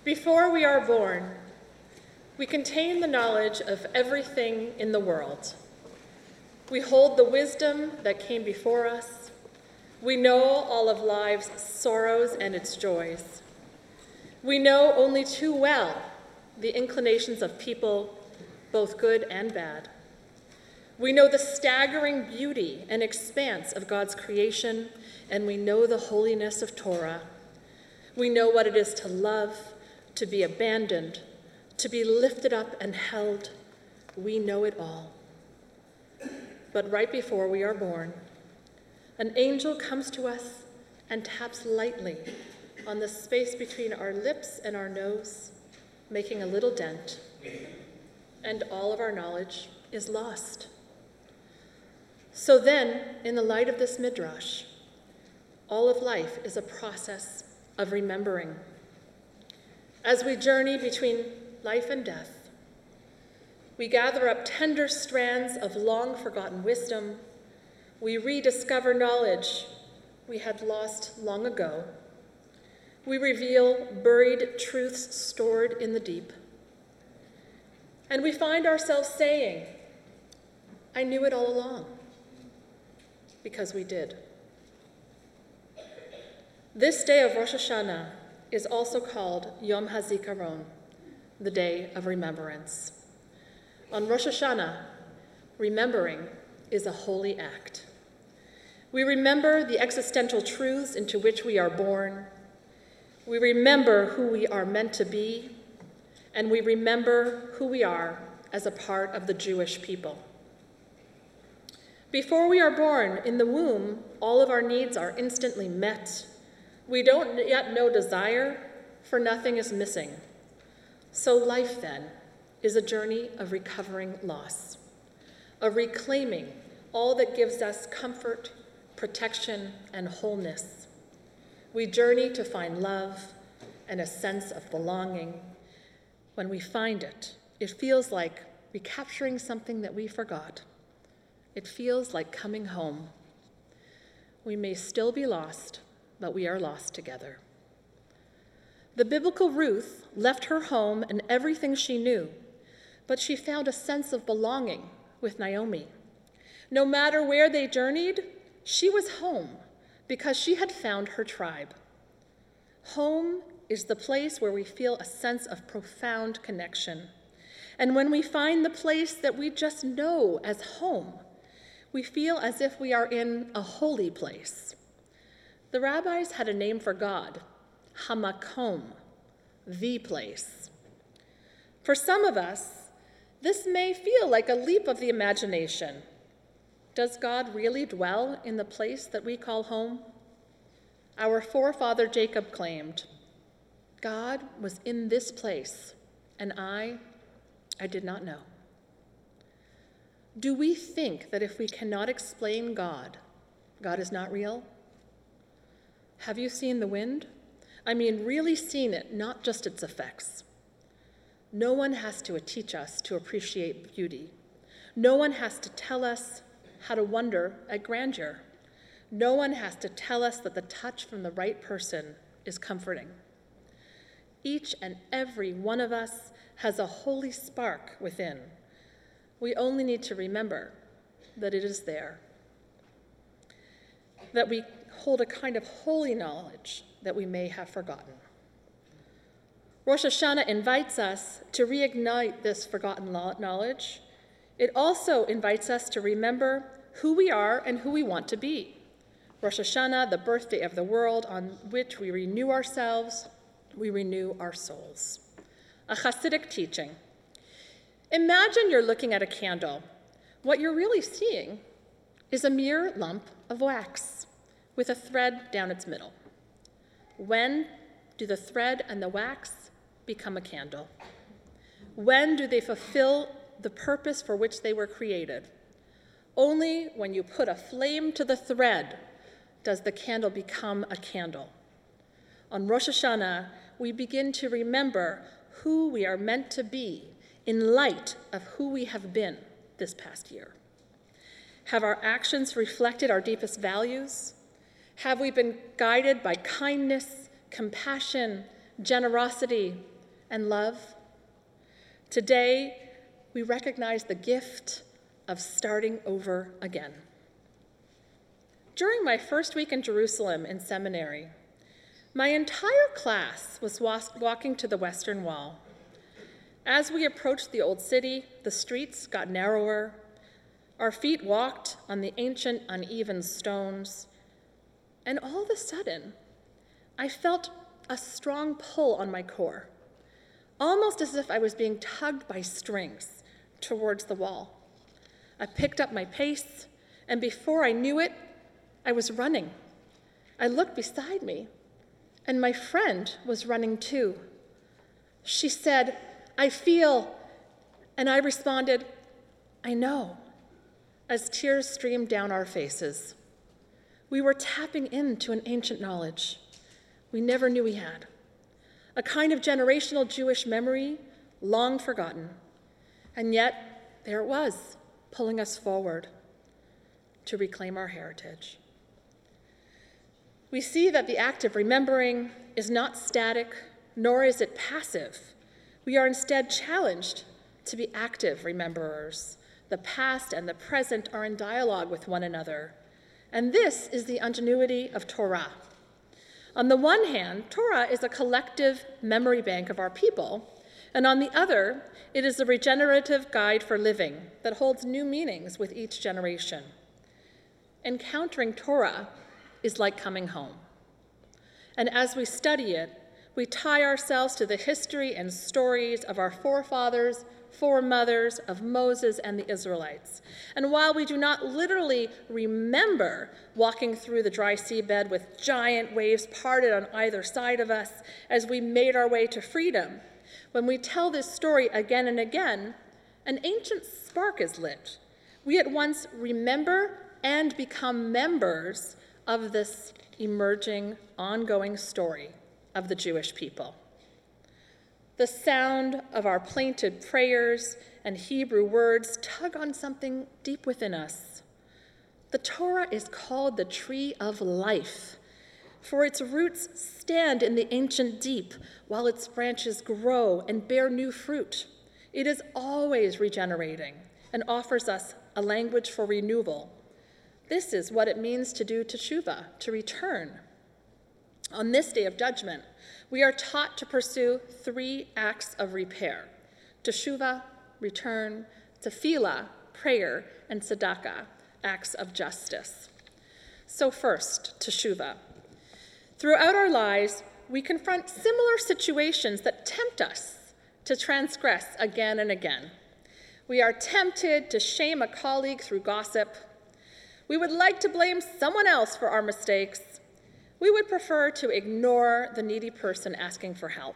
Before we are born, we contain the knowledge of everything in the world. We hold the wisdom that came before us. We know all of life's sorrows and its joys. We know only too well the inclinations of people, both good and bad. We know the staggering beauty and expanse of God's creation, and we know the holiness of Torah. We know what it is to love, to be abandoned, to be lifted up and held. We know it all. But right before we are born, an angel comes to us and taps lightly on the space between our lips and our nose, making a little dent, and all of our knowledge is lost. So then, in the light of this midrash, all of life is a process of remembering. As we journey between life and death, we gather up tender strands of long-forgotten wisdom. We rediscover knowledge we had lost long ago. We reveal buried truths stored in the deep. And we find ourselves saying, I knew it all along, because we did. This day of Rosh Hashanah is also called Yom HaZikaron, the Day of Remembrance. On Rosh Hashanah, remembering is a holy act. We remember the existential truths into which we are born. We remember who we are meant to be, and we remember who we are as a part of the Jewish people. Before we are born in the womb, all of our needs are instantly met. We don't yet know desire, for nothing is missing. So life, then, is a journey of recovering loss, of reclaiming all that gives us comfort, protection, and wholeness. We journey to find love and a sense of belonging. When we find it, it feels like recapturing something that we forgot. It feels like coming home. We may still be lost, but we are lost together. The biblical Ruth left her home and everything she knew, but she found a sense of belonging with Naomi. No matter where they journeyed, she was home because she had found her tribe. Home is the place where we feel a sense of profound connection. And when we find the place that we just know as home, we feel as if we are in a holy place. The rabbis had a name for God, Hamakom, the place. For some of us, this may feel like a leap of the imagination. Does God really dwell in the place that we call home? Our forefather Jacob claimed, God was in this place, and I did not know. Do we think that if we cannot explain God, God is not real? Have you seen the wind? I mean, really seen it, not just its effects. No one has to teach us to appreciate beauty. No one has to tell us how to wonder at grandeur. No one has to tell us that the touch from the right person is comforting. Each and every one of us has a holy spark within. We only need to remember that it is there, that we hold a kind of holy knowledge that we may have forgotten. Rosh Hashanah invites us to reignite this forgotten knowledge. It also invites us to remember who we are and who we want to be. Rosh Hashanah, the birthday of the world on which we renew ourselves, we renew our souls. A Hasidic teaching. Imagine you're looking at a candle. What you're really seeing is a mere lump of wax with a thread down its middle. When do the thread and the wax become a candle? When do they fulfill the purpose for which they were created? Only when you put a flame to the thread does the candle become a candle. On Rosh Hashanah, we begin to remember who we are meant to be in light of who we have been this past year. Have our actions reflected our deepest values? Have we been guided by kindness, compassion, generosity, and love. Today, we recognize the gift of starting over again. During my first week in Jerusalem in seminary, my entire class was walking to the Western Wall. As we approached the old city, the streets got narrower. Our feet walked on the ancient, uneven stones. And all of a sudden, I felt a strong pull on my core, almost as if I was being tugged by strings towards the wall. I picked up my pace, and before I knew it, I was running. I looked beside me, and my friend was running too. She said, "I feel," and I responded, "I know," as tears streamed down our faces. We were tapping into an ancient knowledge we never knew we had, a kind of generational Jewish memory long forgotten. And yet, there it was, pulling us forward to reclaim our heritage. We see that the act of remembering is not static, nor is it passive. We are instead challenged to be active rememberers. The past and the present are in dialogue with one another. And this is the ingenuity of Torah. On the one hand, Torah is a collective memory bank of our people, and on the other, it is a regenerative guide for living that holds new meanings with each generation. Encountering Torah is like coming home. And as we study it, we tie ourselves to the history and stories of our forefathers, foremothers, of Moses and the Israelites. And while we do not literally remember walking through the dry seabed with giant waves parted on either side of us as we made our way to freedom, when we tell this story again and again, an ancient spark is lit. We at once remember and become members of this emerging, ongoing story of the Jewish people. The sound of our plaintive prayers and Hebrew words tug on something deep within us. The Torah is called the tree of life, for its roots stand in the ancient deep while its branches grow and bear new fruit. It is always regenerating and offers us a language for renewal. This is what it means to do teshuvah, to return. On this day of judgment, we are taught to pursue 3 acts of repair: teshuvah, return; tefillah, prayer; and tzedakah, acts of justice. So first, teshuvah. Throughout our lives, we confront similar situations that tempt us to transgress again and again. We are tempted to shame a colleague through gossip. We would like to blame someone else for our mistakes. We would prefer to ignore the needy person asking for help.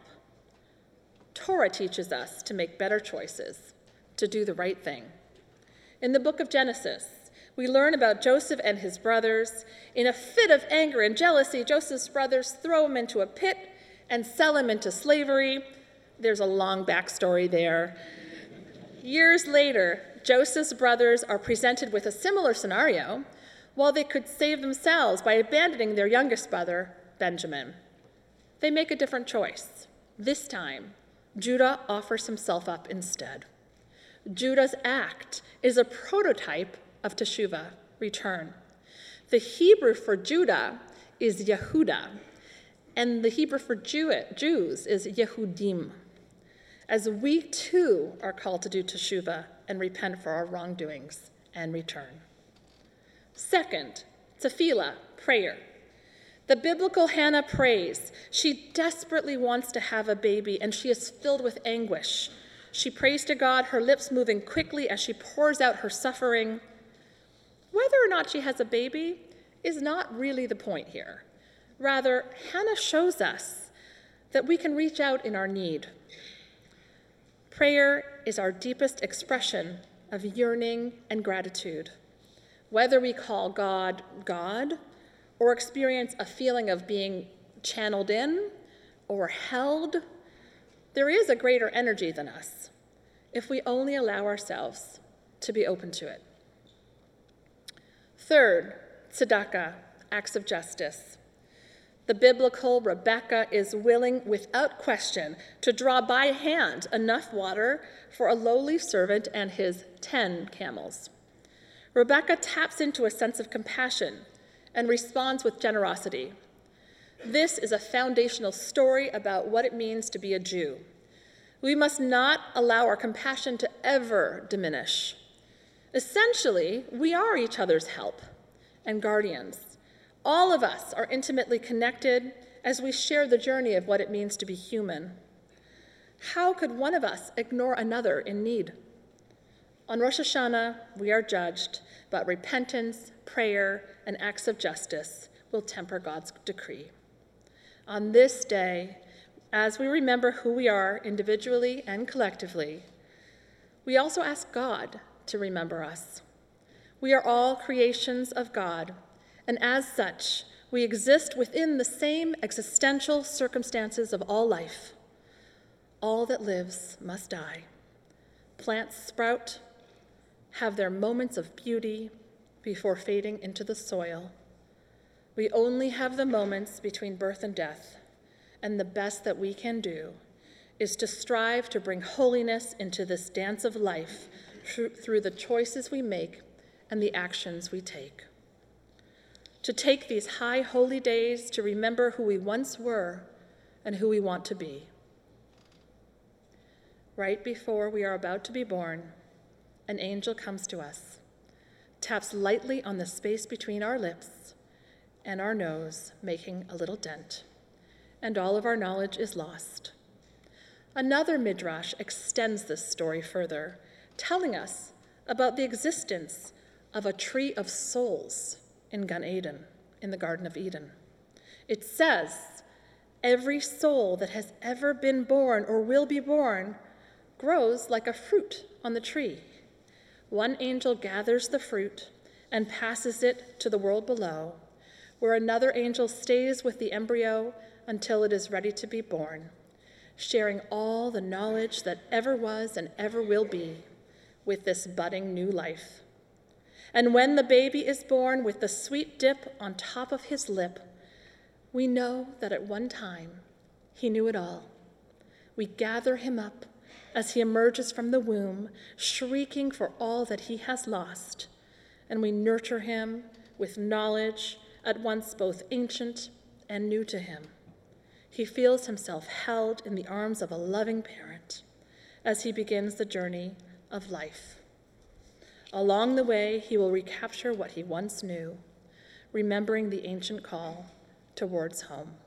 Torah teaches us to make better choices, to do the right thing. In the book of Genesis, we learn about Joseph and his brothers. In a fit of anger and jealousy, Joseph's brothers throw him into a pit and sell him into slavery. There's a long backstory there. Years later, Joseph's brothers are presented with a similar scenario, while they could save themselves by abandoning their youngest brother, Benjamin. They make a different choice. This time, Judah offers himself up instead. Judah's act is a prototype of teshuvah, return. The Hebrew for Judah is Yehudah, and the Hebrew for Jews is Yehudim. As we too are called to do teshuvah and repent for our wrongdoings and return. Second, tefillah, prayer. The biblical Hannah prays. She desperately wants to have a baby, and she is filled with anguish. She prays to God, her lips moving quickly as she pours out her suffering. Whether or not she has a baby is not really the point here. Rather, Hannah shows us that we can reach out in our need. Prayer is our deepest expression of yearning and gratitude. Whether we call God God, or experience a feeling of being channeled in or held, there is a greater energy than us if we only allow ourselves to be open to it. Third, tzedakah, acts of justice. The biblical Rebekah is willing, without question, to draw by hand enough water for a lowly servant and his 10 camels. Rebekah taps into a sense of compassion and responds with generosity. This is a foundational story about what it means to be a Jew. We must not allow our compassion to ever diminish. Essentially, we are each other's help and guardians. All of us are intimately connected as we share the journey of what it means to be human. How could one of us ignore another in need? On Rosh Hashanah, we are judged, but repentance, prayer, and acts of justice will temper God's decree. On this day, as we remember who we are individually and collectively, we also ask God to remember us. We are all creations of God, and as such, we exist within the same existential circumstances of all life. All that lives must die. Plants sprout, have their moments of beauty before fading into the soil. We only have the moments between birth and death, and the best that we can do is to strive to bring holiness into this dance of life through the choices we make and the actions we take. To take these high holy days to remember who we once were and who we want to be. Right before we are about to be born, an angel comes to us, taps lightly on the space between our lips and our nose, making a little dent, and all of our knowledge is lost. Another midrash extends this story further, telling us about the existence of a tree of souls in Gan Eden, in the Garden of Eden. It says, every soul that has ever been born or will be born grows like a fruit on the tree. One angel gathers the fruit and passes it to the world below, where another angel stays with the embryo until it is ready to be born, sharing all the knowledge that ever was and ever will be with this budding new life. And when the baby is born with the sweet dip on top of his lip, we know that at one time he knew it all. We gather him up as he emerges from the womb, shrieking for all that he has lost, and we nurture him with knowledge at once both ancient and new to him. He feels himself held in the arms of a loving parent as he begins the journey of life. Along the way, he will recapture what he once knew, remembering the ancient call towards home.